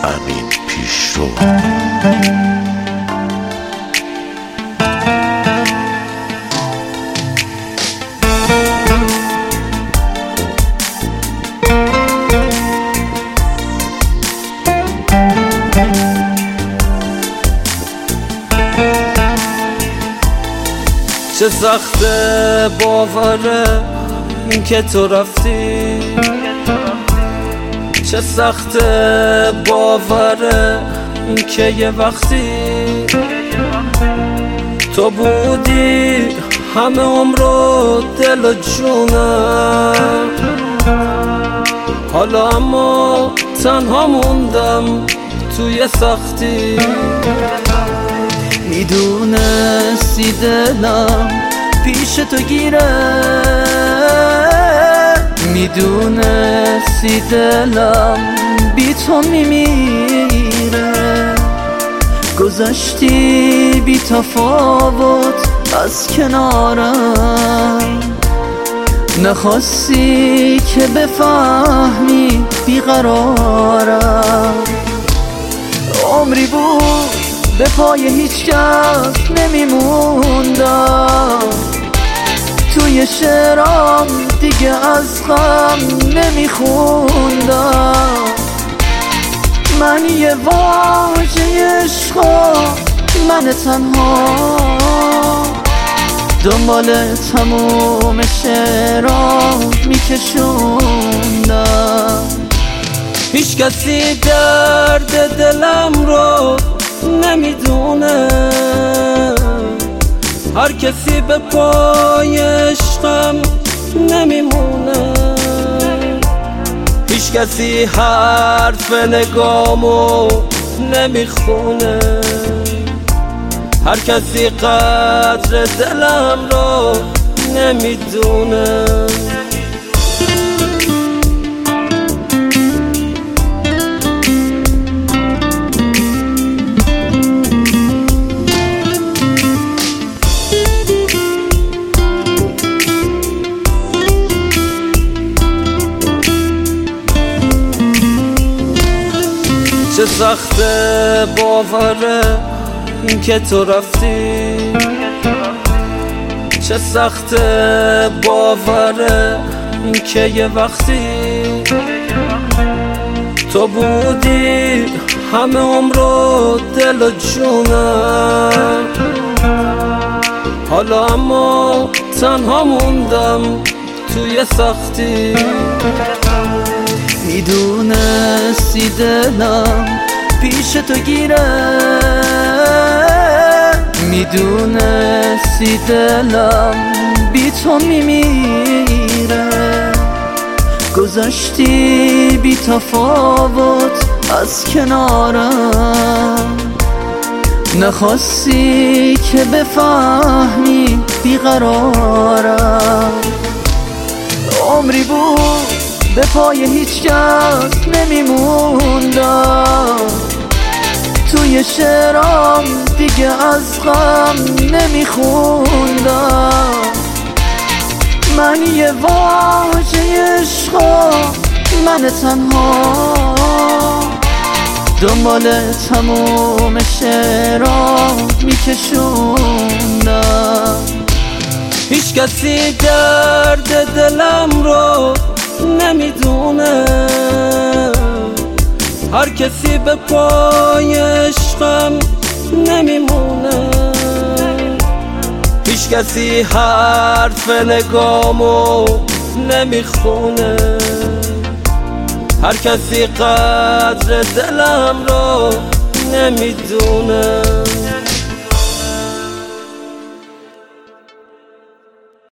امین پیشرو. چه سخته باوره این که تو رفتی، چه سخته باوره این که یه وقتی تو بودی همه عمرو دل و جونم، حالا اما تنها موندم توی سختی. میدونستی دلم پیش تو گیره، میدونستی دلم بی تو میمیره، گذشتی بی تفاوت از کنارم، نخواستی که بفهمی بیقرارم. عمری بود به پای هیچ کس نمیموندم، توی شعرام دیگه از غم نمیخوندم. من یه واژه عشقم، من تنها دنبال تموم شعرام میکشوندم. هیچ کسی درد دلم رو نمیدونه، هر کسی به پای عشقم نمیمونه، هیچ کسی حرف نگامو نمیخونه، هر کسی قدر دلم رو نمیدونه. چه سخته باوره این که تو رفتی، چه سخته باوره این که یه وقتی تو بودی همه عمرو دل و جونم، حالا اما تنها موندم توی سختی. میدونستی دلم پیش تو گیره، میدونستی دلم بی تو میمیره، گذشتی بی تفاوت از کنارم، نخواستی که بفهمی بیقرارم. عمری بود به پای هیچ کس نمیموندم، توی شعرام دیگه از غم نمیخوندم. من یه واژه عشقم، من تنها دنبال تموم شعرام میکشوندم. هیچ کسی درد دلم رو نمیدونه، هر کسی به پای عشقم نمیمونه، هیچ کسی حرف نگامو نمیخونه، هر کسی قدر دلم رو نمیدونه.